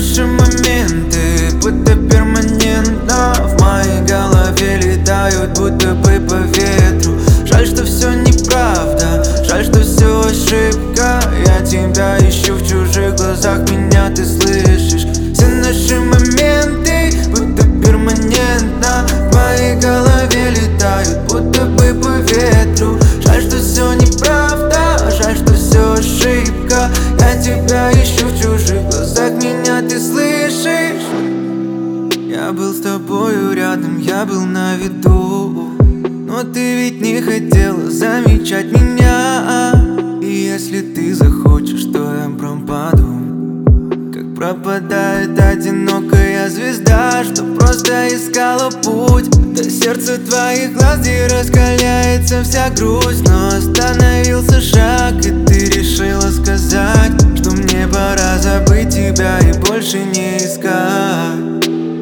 наши моменты будто перманентно в моей голове летают, будто бы по ветру. Жаль, что все неправда, жаль, что все ошибка. Я тебя ищу в чужих глазах, меня ты слышишь. Все наши моменты будто перманентно в моей голове летают, будто бы по ветру. Жаль, что все неправда, жаль, что все ошибка. Я тебя ищу в чужих глазах, меня ты слышишь. Я был с тобою рядом, я был на виду, но ты ведь не хотела замечать меня. И если ты захочешь, то я пропаду, как пропадает одинокая звезда, что просто искала путь до сердца твоих глаз, где раскаляется вся грусть. Но остановился шаг, и ты решила сказать, что мне пора забыть тебя и больше не искать.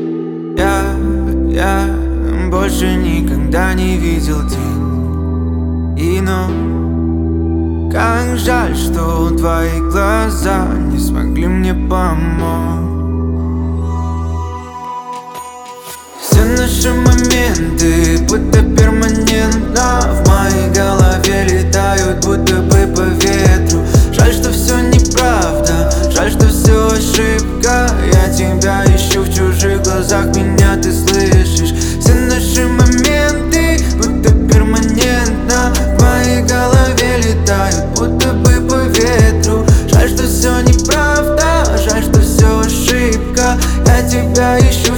Я больше никогда не видел день. И как жаль, что твои глаза не смогли мне помочь. Все наши моменты будто перманентно в моей голове летают, будто бы по ветру. Жаль, что все неправда, жаль, что все ошибка. Я тебя ищу в чужих глазах, меня ты слышишь. Все наши моменты будто перманентно в моей голове летают, будто бы по ветру. Жаль, что все неправда, жаль, что все ошибка. Я тебя ищу